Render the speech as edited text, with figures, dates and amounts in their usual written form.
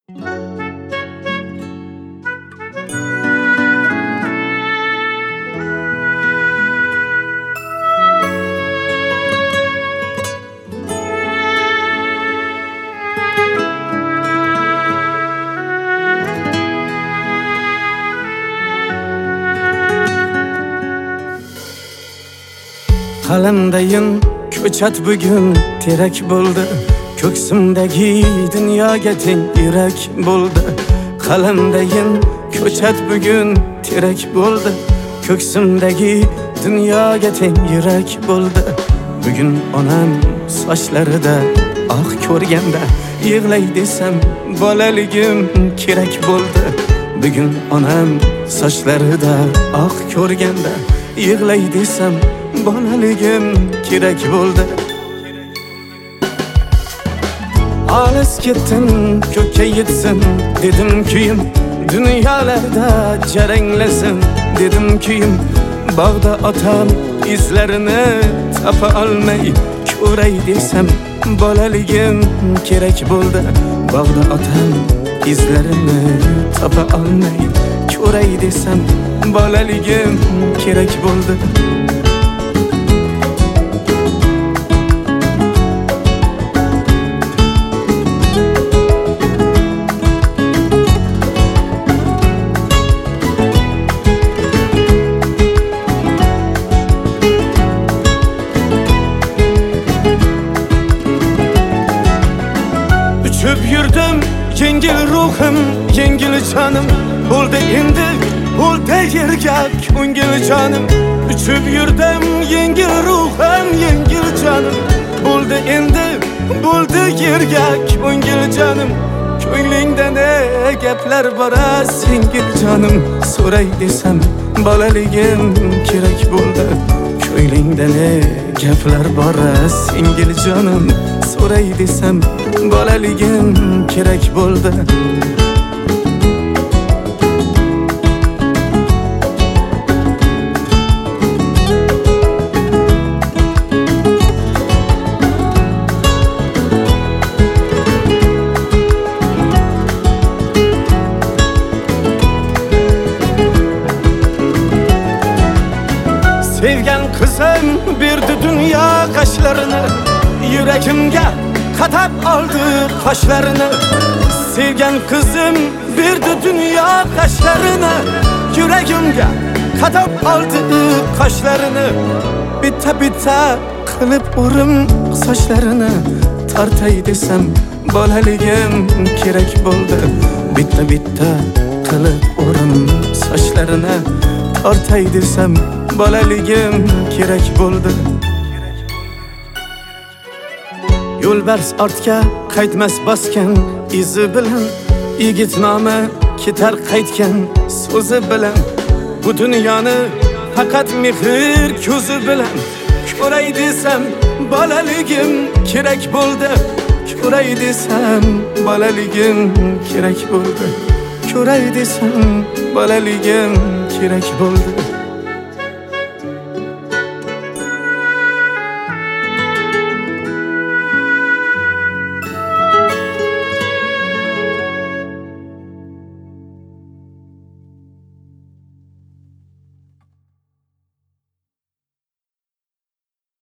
Qalamdayin ko'chat bugun terak bo'ldi. Ko'ksimdagi dunyoga teng yurak bo'ldi. Qalamdayin ko'chat bugun terak bo'ldi. Ko'ksimdagi dunyoga teng yurak bo'ldi. Bugun onam sochlarida oq ko'rganda yig'lay desam bolaligim kerak bo'ldi. Bugun onam sochlarida oq ko'rganda yig'lay desam bolaligim kerak bo'ldi. Olis ketdim ko'kka yetsin dedim kuyim, dunyolarda jaranglasin dedim kuyim. Bog'da otam izlarini topa olmay ko'ray desam bolaligim kerak bo'ldi. Bog'da otam izlarini topa olmay ko'ray desam bolaligim kerak bo'ldi. Uçup yurdim yengil ruhim, yengil canım. Bo'ldi endi bo'ldi yerga ko'ngil jonim. Uçup yurdim yengil ruhim, yengil canım. Bo'ldi endi bo'ldi yerga ko'ngil jonim. Ko'nglingda ne gaplar bor singil jonim. So'ray desam bolaligim kerak bo'ldi. Ko'nglingda ne gaplar bor singil jonim. So'ray desam bolaligim kerak bo'ldi. Sevgan kızım berdi dünya kaşlarını, yüreğimge katab oldi qoshlarını. Sevgan kızım berdi dünya kaşlarını, yüreğimge katab oldi qoshlarını. Bitta bitta qilib urim sochlarını, tortay desam bolaligim kerak bo'ldi. Bitta bitta qilib urim sochlarını, tortay desam bolaligim kerak bo'ldi. Yo'lbars ortga qaytmas bosgan izi bilan, yigit nomi ketar qaytgan so'zi bilan. Bu dunyoni faqat mehr ko'zi bilan ko'ray desam bolaligim kerak bo'ldi. Ko'ray desam bolaligim kerak bo'ldi. Ko'ray desam bolaligim kerak bo'ldi.